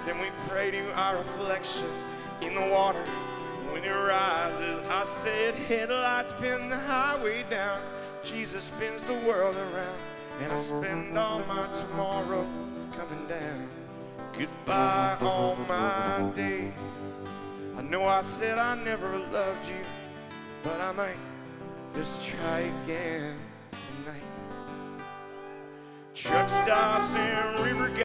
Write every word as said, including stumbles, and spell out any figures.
Then we pray to our reflection in the water when it rises. I said, headlights pin the highway down, Jesus spins the world around, and I spend all my tomorrows coming down. Goodbye all my days. I know I said I never loved you, but I might just try again tonight. Truck stops and river